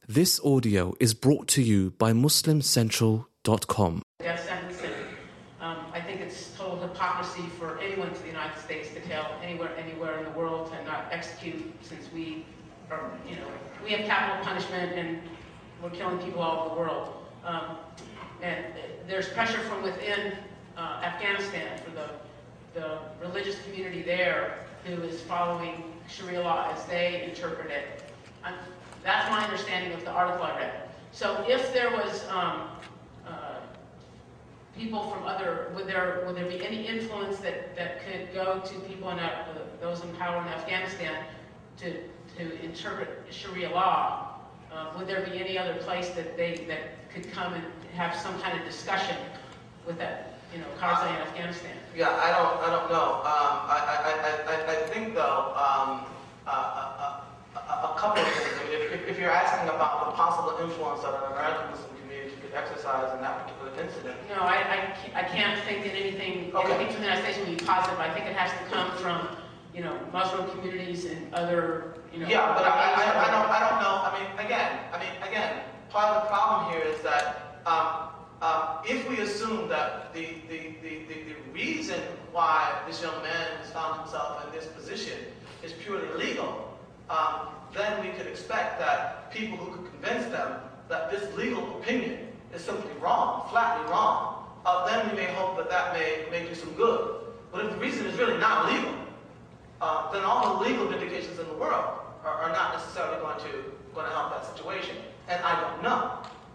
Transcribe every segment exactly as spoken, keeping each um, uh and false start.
This audio is brought to you by Muslim Central dot com. Death sentence, and um, I think it's total hypocrisy for anyone to the United States to tell anywhere, anywhere in the world to not execute, since we are, you know, we have capital punishment and we're killing people all over the world. Um, and there's pressure from within uh, Afghanistan for the the religious community there who is following Sharia law as they interpret it. Um, that's my understanding of the article I read. So if there was um, uh, people from other, would there would there be any influence that, that could go to people in uh, those in power in Afghanistan to to interpret Sharia law? Uh, would there be any other place that they that could come and have some kind of discussion with that, you know, Karzai in Afghanistan? Yeah, I don't, I don't know. Um, I, I, I, I think though, um, uh, a, a, a couple of things. I mean, if, if you're asking about the possible influence that an American Muslim community could exercise in that particular incident. No, I, I, can't, I can't think that anything, Okay. anything from the United States would be positive. I think it has to come from, you know, Muslim communities and other, you know. Yeah, but I, I, I don't, I don't know. I mean, again, I mean, again, part of the problem here is that um, um, if we assume that the, the, the, the, the reason why this young man has found himself in this position is purely legal, um, then we could expect that people who could convince them that this legal opinion is simply wrong, flatly wrong, uh, then we may hope that that may, may do some good. But if the reason is really not legal, uh, then all the legal vindications in the world are, are not necessarily going to, going to help that situation. And I don't know.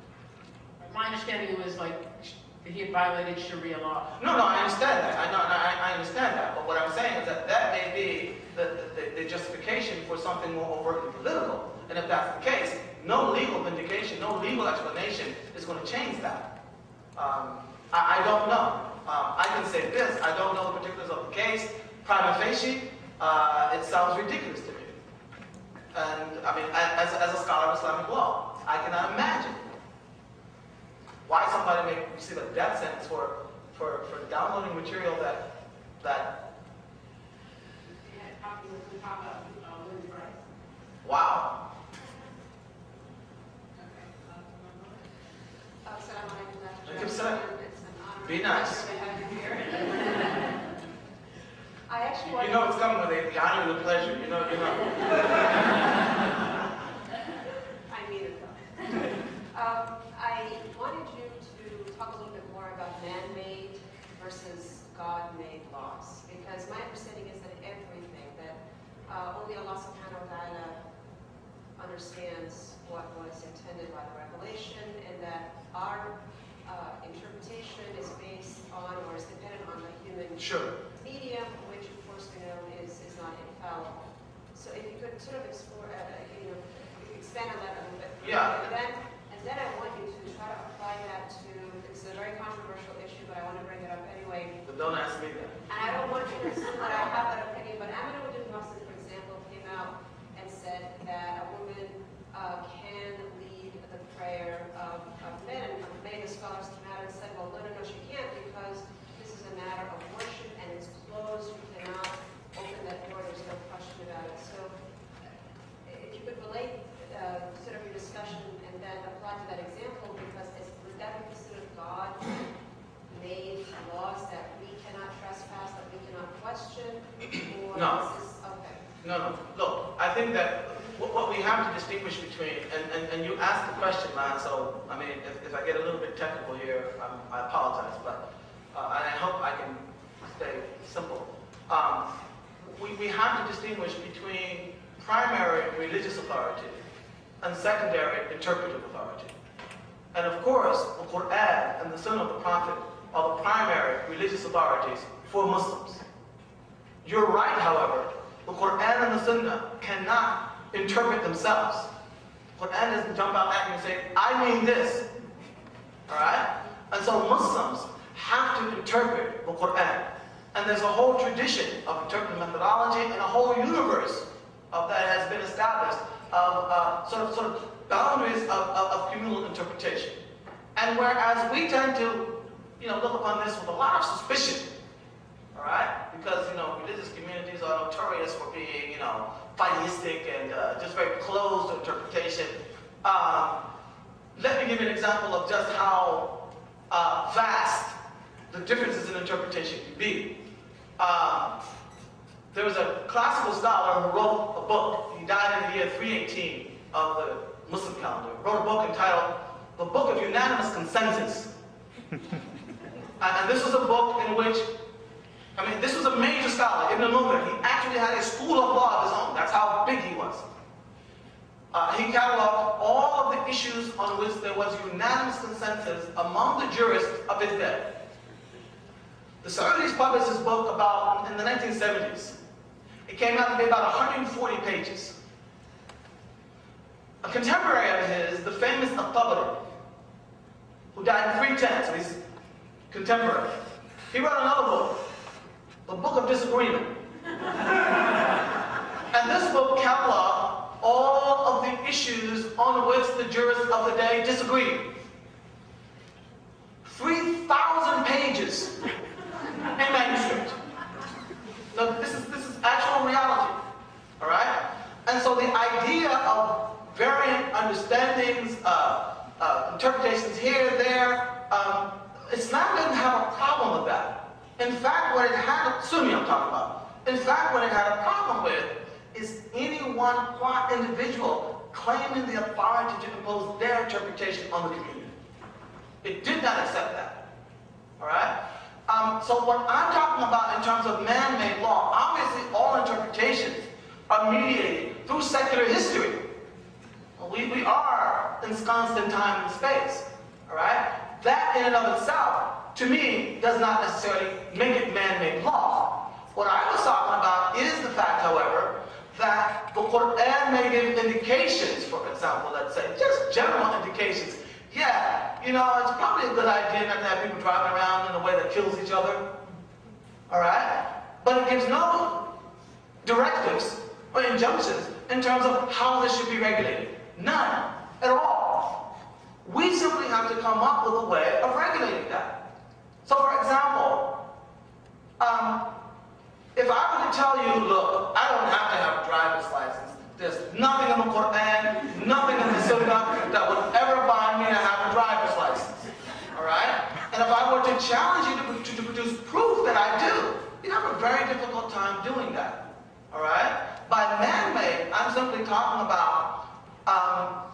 My understanding was like that he had violated Sharia law. No, no, I understand that. I know, I, I understand that. But what I'm saying is that that may be the, the, the justification for something more overtly political. And if that's the case, no legal vindication, no legal explanation is going to change that. Um, I, I don't know. Um, I can say this. I don't know the particulars of the case. Prima facie, uh, it sounds ridiculous to me. And I mean, as, as a scholar of Islamic law, I cannot imagine why somebody may receive a death sentence for, for, for downloading material that, that, wow. Be nice. I actually You know it's coming with it, the honor and the pleasure, you know, you know. I mean it though. um, I wanted you to talk a little bit more about man-made versus God-made laws, because my understanding is that everything, that uh, only Allah subhanahu wa ta'ala understands what was intended by the revelation, and that our uh, interpretation is based on, or is dependent on the human Sure. medium, which of course we know is, is not infallible. So if you could sort of explore, uh, you know, expand on that a little bit. Yeah. And then, and then I want you to try to apply that to, it's a very controversial issue, but I want to bring it up anyway. But don't ask me that. And I don't want you to assume that I have that opinion, but Amina Wajid Nasser, for example, came out and said that a woman uh, can lead the prayer of, of men. And many of the scholars came out and said, well, no, no, no, she can't, because this is a matter of worship and it's closed. You cannot open that door. There's no question about it. So if you could relate uh, sort of your discussion and then apply to that example, because is, would that be considered God-made laws that we cannot trespass, that we cannot question? Or No. Is this, okay. No, no. Look, I think that what, what we have to distinguish between, and, and, and you asked the question, man, so, I mean, if, if I get a little bit technical here, um, I apologize, but uh, and I hope I can stay simple. Um, we, we have to distinguish between primary religious authority and secondary interpretive authority. And of course, the Quran and the Sunnah of the Prophet are the primary religious authorities for Muslims. You're right, however, the Quran and the Sunnah cannot interpret themselves. The Quran doesn't jump out at you and say, I mean this. Alright? And so Muslims have to interpret the Quran. And there's a whole tradition of interpretive methodology and a whole universe of that has been established of uh, sort of sort of boundaries of, of, of communal interpretation. And whereas we tend to, you know, look upon this with a lot of suspicion, all right? Because, you know, religious communities are notorious for being, you know, fatalistic and uh, just very closed to interpretation. Uh, let me give you an example of just how uh, vast the differences in interpretation can be. Uh, there was a classical scholar who wrote a book. He died in the year three eighteen of the Muslim calendar. Wrote a book entitled The Book of Unanimous Consensus. and, and this was a book in which, I mean, this was a major scholar, Ibn al-Munzir. He actually had a school of law of his own. That's how big he was. Uh, he cataloged all of the issues on which there was unanimous consensus among the jurists of his day. The Saudis published this book about in the nineteen seventies. It came out to be about one hundred forty pages. A contemporary of his, the famous At-Tabari, who died in three ten, so he's contemporary. He wrote another book, The Book of Disagreement. And this book cataloged all of the issues on which the jurists of the day disagreed. three thousand pages in manuscript. Now, this is, this is actual reality, all right? And so the idea of variant understandings, uh, uh, interpretations here, there, um, Islam didn't have a problem with that. In fact, what it had, Sunni I'm talking about, in fact, what it had a problem with is any one individual claiming the authority to impose their interpretation on the community. It did not accept that, all right? Um, so what I'm talking about in terms of man-made law, obviously all interpretations are mediated through secular history. We, we are ensconced in time and space, all right? That in and of itself, to me, does not necessarily make it man-made law. What I was talking about is the fact, however, that the Quran may give indications, for example, let's say, just general indications. Yeah, you know, it's probably a good idea not to have people driving around in a way that kills each other, all right? But it gives no directives or injunctions in terms of how this should be regulated. None at all. We simply have to come up with a way of regulating that. So, for example, um, if I were to tell you, look, I don't have to have a driver's license. There's nothing in the Quran, nothing in the Sunnah that would ever bind me to have a driver's license. All right? And if I were to challenge you to, to, to produce proof that I do, you'd have a very difficult time doing that. All right? By man-made, I'm simply talking about um,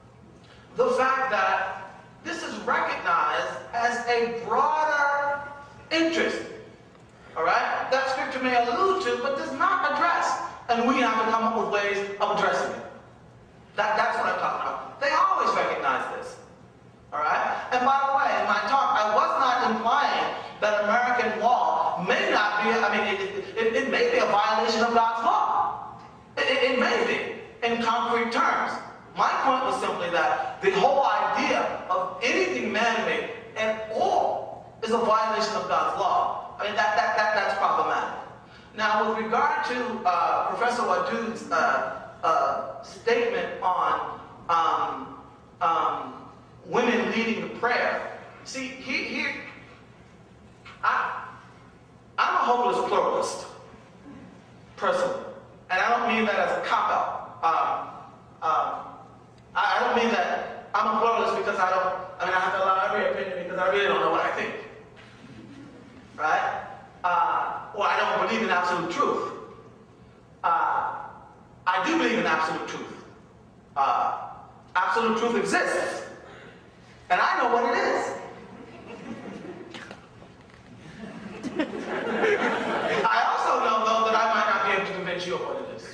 the fact that this is recognized as a broader interest. All right? That scripture may allude to, but does not address. And we have to come up with ways of addressing it. That, that's what I'm talking about. They always recognize this. All right? And by the way, in my talk, I was not implying that American law may not be, I mean, it, it, it may be a violation of God's law. It, it, it may be, in concrete terms. My point was simply that the whole idea of anything man-made at all is a violation of God's law. I mean, that, that, that, that's problematic. Now, with regard to uh, Professor Wadud's uh, uh, statement on um, um, women leading the prayer, see, he, he, I, I'm a hopeless pluralist, personally, and I don't mean that as a cop-out. Um, um, I, I don't mean that I'm a pluralist because I don't, I mean, I have to allow every opinion because I really don't know what I think, right? Uh, or I don't believe in absolute truth. Uh, I do believe in absolute truth. Uh, absolute truth exists. And I know what it is. I also know, though, that I might not be able to convince you of what it is.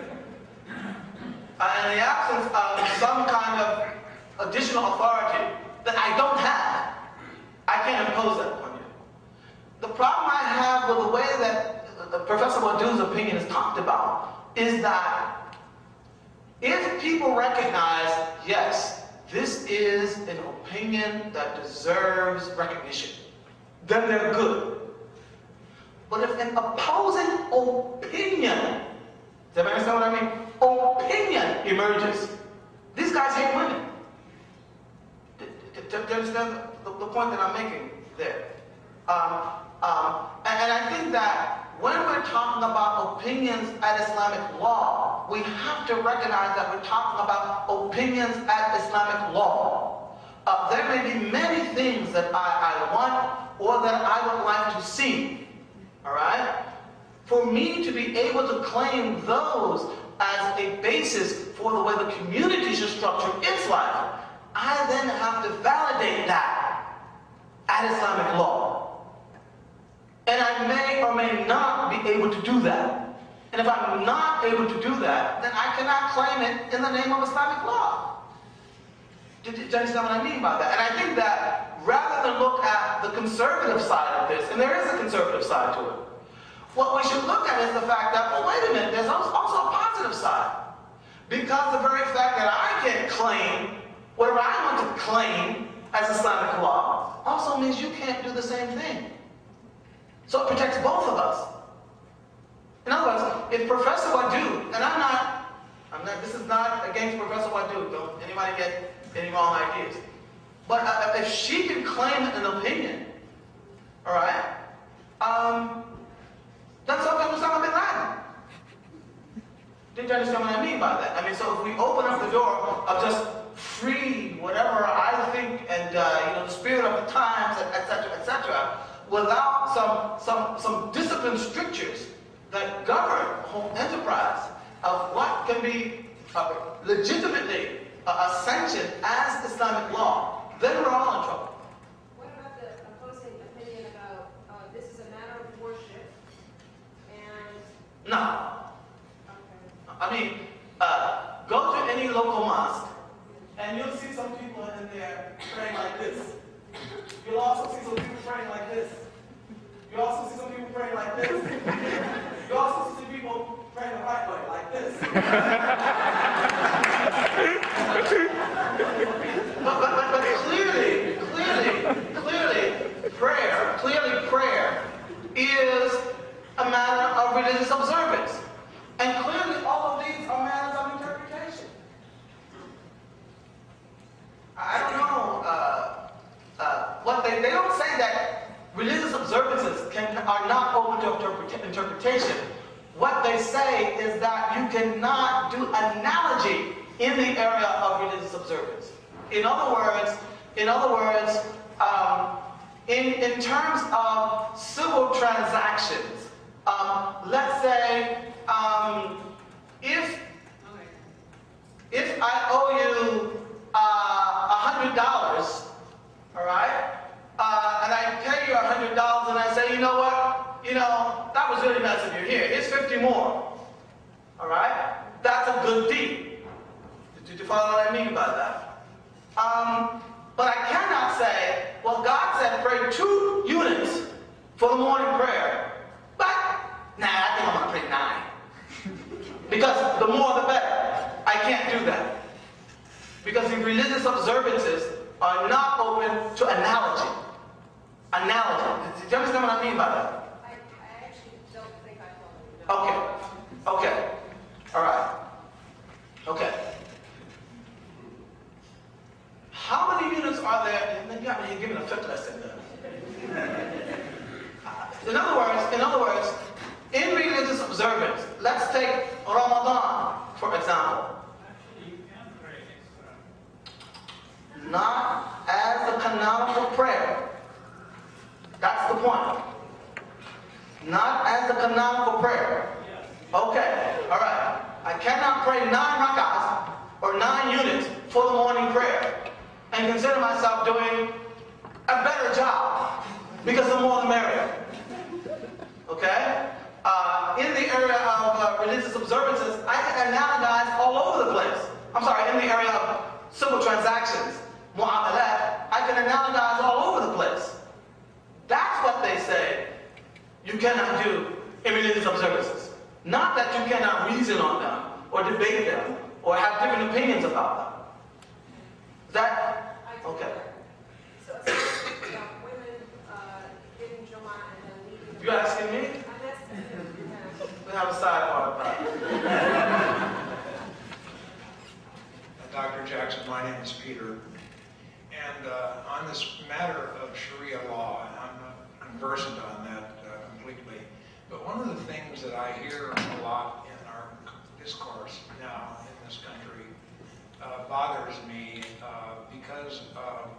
Uh, in the absence of some kind of additional authority that I don't have, I can't impose that upon you. The problem I have with the way that uh, Professor Wadud's opinion is talked about is that if people recognize, yes, this is an opinion that deserves recognition, then they're good. But if an opposing opinion, does everybody understand what I mean? Opinion emerges. These guys hate women. Do you understand the, the point that I'm making there? Um, um, and, and I think that when we're talking about opinions at Islamic law, we have to recognize that we're talking about opinions at Islamic law. Uh, there may be many things that I, I want or that I would like to see, all right? For me to be able to claim those as a basis for the way the community should structure its life, I then have to validate that at Islamic law. And I may or may not be able to do that. And if I'm not able to do that, then I cannot claim it in the name of Islamic law. Do you understand what I mean by that? And I think that rather than look at the conservative side of this, and there is a conservative side to it, what we should look at is the fact that, well, wait a minute, there's also a positive side. Because the very fact that I can claim whatever I want to claim as Islamic law also means you can't do the same thing. So it protects both of us. In other words, if Professor Wadud, and I'm not, I'm not, this is not against Professor Wadud, don't anybody get any wrong ideas. But uh, if she can claim an opinion, all right, um, that's okay with Osama bin Laden. Did you understand what I mean by that? I mean, so if we open up the door of just free whatever I think and uh, you know the spirit of the times, et cetera, et cetera, without some some some disciplined strictures that govern the whole enterprise of what can be uh, legitimately uh, sanctioned as Islamic law, then we're all in trouble. What about the opposing opinion about uh, this is a matter of worship and... No. Okay. I mean, uh, go to any local mosque and you'll see some people in there praying like this. You'll also see some people praying like this. You also see some people praying like this. You also see people praying the right way, like this. but, but, but, but clearly, clearly, clearly, prayer, clearly prayer is a matter of religious observance. And clearly all of these are matters of interpretation. I don't know uh, uh, what they, they don't say that religious observances can, are not open to interpret, interpretation. What they say is that you cannot do analogy in the area of religious observance. In other words, in other words, um, in, in terms of civil transactions, um, let's say um, if if I owe you uh, one hundred dollars, all right? Uh, and I pay you one hundred dollars and I say, you know what, you know, that was really nice of you. Here, here's fifty more. All right? That's a good deed. Did you follow what I mean by that? Um, but I cannot say, well, God said pray two units for the morning prayer. But, nah, I think I'm going to pray nine. Because the more the better. I can't do that. Because the religious observances are not open to analogy. Analogy. Do you understand what I mean by that? I, I actually don't think I follow you. Okay. Okay. All right. Okay. How many units are there? You're giving a fifth lesson there. In other words, in other words, in religious observance, let's take Ramadan, for example. Not as a canonical prayer. That's the point. Not as a canonical prayer. Okay, all right. I cannot pray nine rak'ahs or nine units for the morning prayer and consider myself doing a better job because the more the merrier. Okay? Uh, in the area of uh, religious observances, I can analogize all over the place. I'm sorry, in the area of civil transactions, mu'amalat, I can analogize all over the place. That's what they say you cannot do in religious observances. Not that you cannot reason on them, or debate them, or have different opinions about them. Is that, okay. So it's about women uh, giving Jumu'ah and then leaving. You asking me? I'm asking you. Yeah. We have a sidebar about it. Doctor Jackson, my name is Peter. And uh, on this matter of Sharia law, and I'm not conversant on that uh, completely, but one of the things that I hear a lot in our discourse now in this country uh, bothers me uh, because of,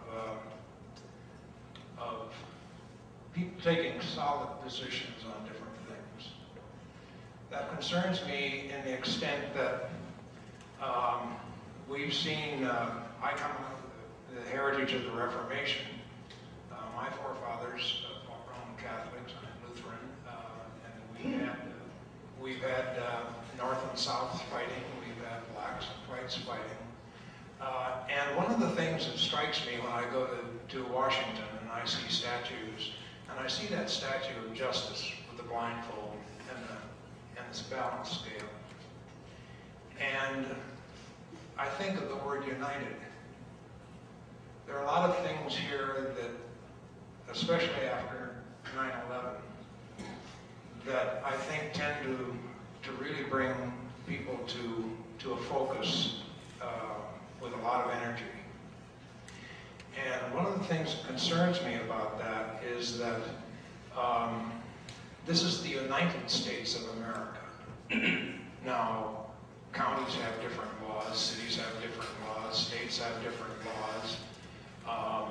uh, of people taking solid positions on different things. That concerns me in the extent that um, we've seen, uh, I come from the heritage of the Reformation. Uh, my forefathers uh, were Roman Catholics, I'm Lutheran, uh, and we had, uh, we've had uh, North and South fighting, we've had blacks and whites fighting. Uh, and one of the things that strikes me when I go to, to Washington and I see statues, and I see that statue of Justice with the blindfold and, the, and this balance scale. And I think of the word united. There are a lot of things here that, especially after nine eleven, that I think tend to, to really bring people to, to a focus uh, with a lot of energy. And one of the things that concerns me about that is that um, this is the United States of America. Now, counties have different laws, cities have different laws, states have different laws. Um,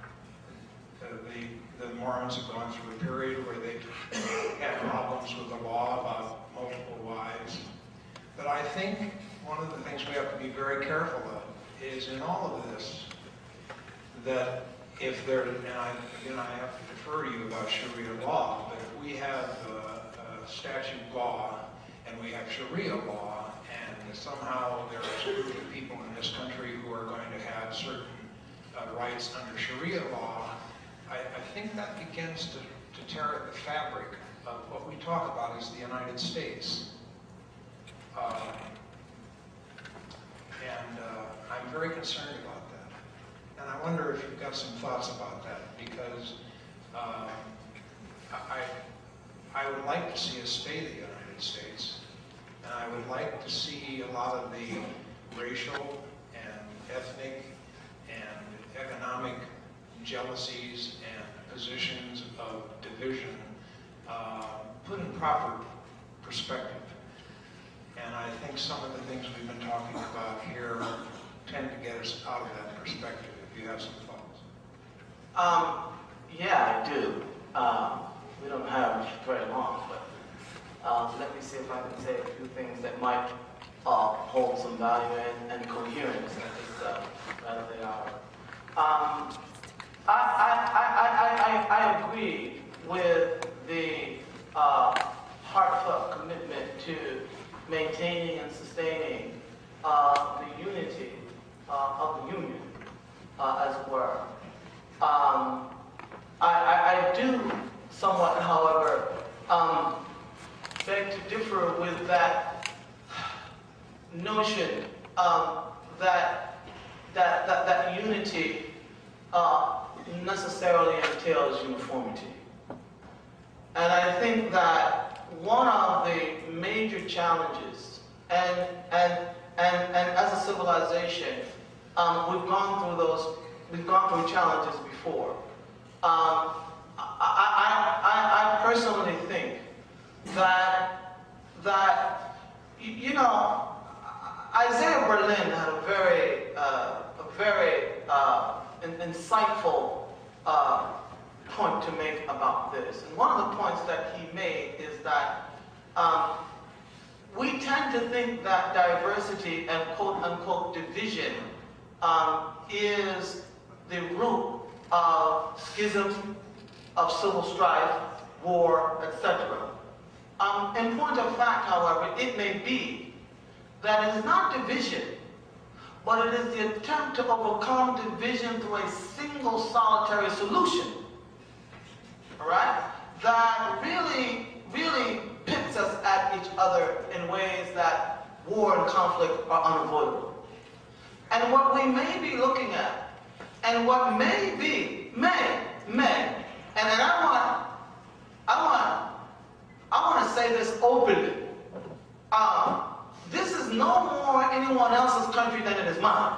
the, the Mormons have gone through a period where they had problems with the law about multiple wives. But I think one of the things we have to be very careful of is in all of this, that if there, and I, again, I have to defer to you about Sharia law, but if we have a, a statute law and we have Sharia law, and somehow there is a group of people in this country who are going to have certain uh, rights under Sharia law, I, I think that begins to, to tear at the fabric of what we talk about as the United States. Um, and uh, I'm very concerned about that. And I wonder if you've got some thoughts about that, because um, I, I would like to see us stay the United States. And I would like to see a lot of the racial and ethnic and economic jealousies and positions of division uh, put in proper perspective. And I think some of the things we've been talking about here tend to get us out of that perspective, if you have some thoughts. Um, yeah, I do. Um, we don't have very long, but uh, let me see if I can say a few things that might uh, hold some value and, and coherence, I think, uh, rather they are. Um, I, I, I, I, I, I agree with the uh, heartfelt commitment to maintaining and sustaining uh, the unity uh, of the Union, uh, as it were. Um, I, I, I do somewhat, however, um, beg to differ with that notion um, that, that, that, that unity uh, necessarily entails uniformity. And I think that one of the major challenges, and, and, and, and as a civilization, um, we've gone through those, we've gone through challenges before. Um, I, I, I, I personally think that, that, you know, Isaiah Berlin had a very, uh, a very uh, insightful uh, point to make about this. And one of the points that he made is that um, we tend to think that diversity and quote-unquote division um, is the root of schisms, of civil strife, war, et cetera. Um, in point of fact, however, it may be that it is not division, but it is the attempt to overcome division through a single solitary solution, all right, that really, really pits us at each other in ways that war and conflict are unavoidable. And what we may be looking at, and what may be, may, may, and then I want, I want, I want to say this openly. Um, this is no more anyone else's country than it is mine.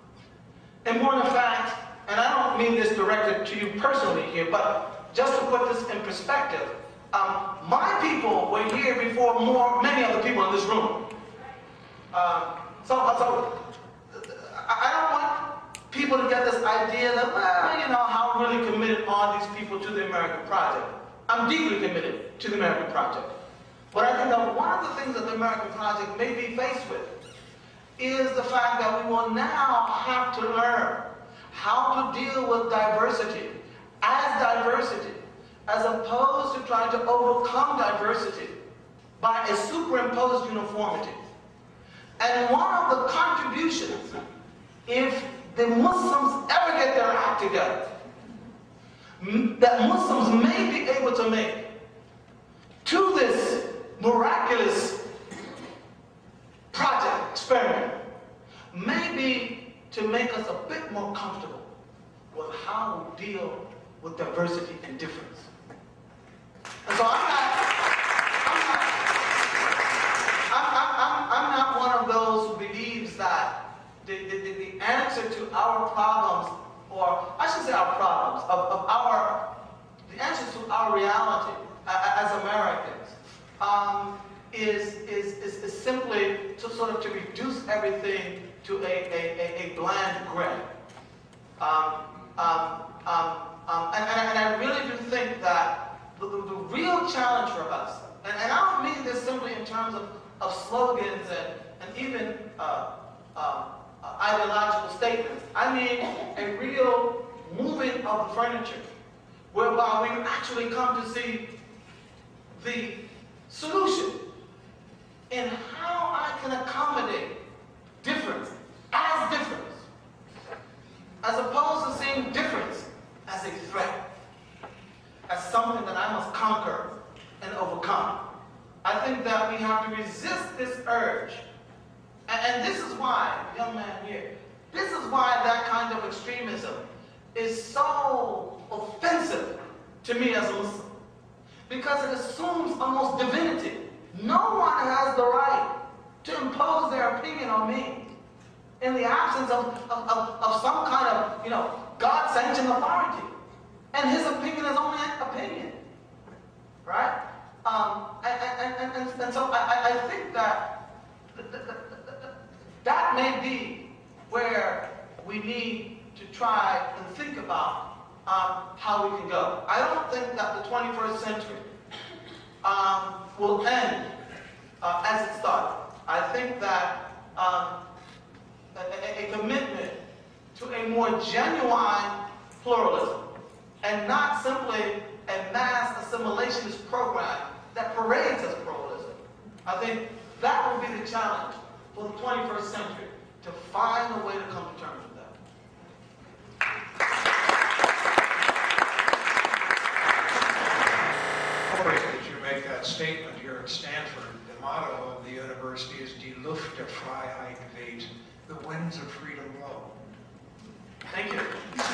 In point of fact, and I don't mean this directed to you personally here, but just to put this in perspective, um, my people were here before more, many other people in this room. Um, so, so I don't want people to get this idea that, well, you know, how really committed are these people to the American project? I'm deeply committed to the American project. But I think that one of the things that the American project may be faced with is the fact that we will now have to learn how to deal with diversity as diversity, as opposed to trying to overcome diversity by a superimposed uniformity. And one of the contributions, if the Muslims ever get their act together, that Muslims may be able to make to this miraculous project, experiment, may be to make us a bit more comfortable with how we deal with diversity and difference. And so I'm not, I'm not, I'm, I'm, I'm, I'm not one of those who believes that the, the, the, the answer to our problems, or I should say our problems, of, of our, the answer to our reality as Americans um, is, is, is, is simply to sort of to reduce everything to a, a, a, a bland gray. Um, um, um, um, and, and, and I really do think that the, the, the real challenge for us, and, and I don't mean this simply in terms of, of slogans and, and even uh, uh, uh, ideological statements. I mean a real moving of the furniture, whereby we actually come to see the solution in how I can accommodate difference as difference, as opposed to seeing difference as a threat, as something that I must conquer and overcome. I think that we have to resist this urge. And, and this is why, young man here, this is why that kind of extremism is so offensive to me as a Muslim. Because it assumes almost divinity. No one has the right to impose their opinion on me in the absence of, of, of, of some kind of, you know, God-sanctioned authority. And his opinion is only an opinion, right? Um, and, and, and, and, and so I, I think that th th th th that may be where we need to try and think about um, how we can go. I don't think that the twenty-first century um, will end uh, as it started. I think that um, a, a, a commitment to a more genuine pluralism and not simply a mass assimilationist program that parades as pluralism. I think that will be the challenge for the twenty-first century, to find a way to come to terms with that. As you make that statement here at Stanford, the motto of the university is Die Luft der Freiheit weht, the winds of freedom blow. Thank you.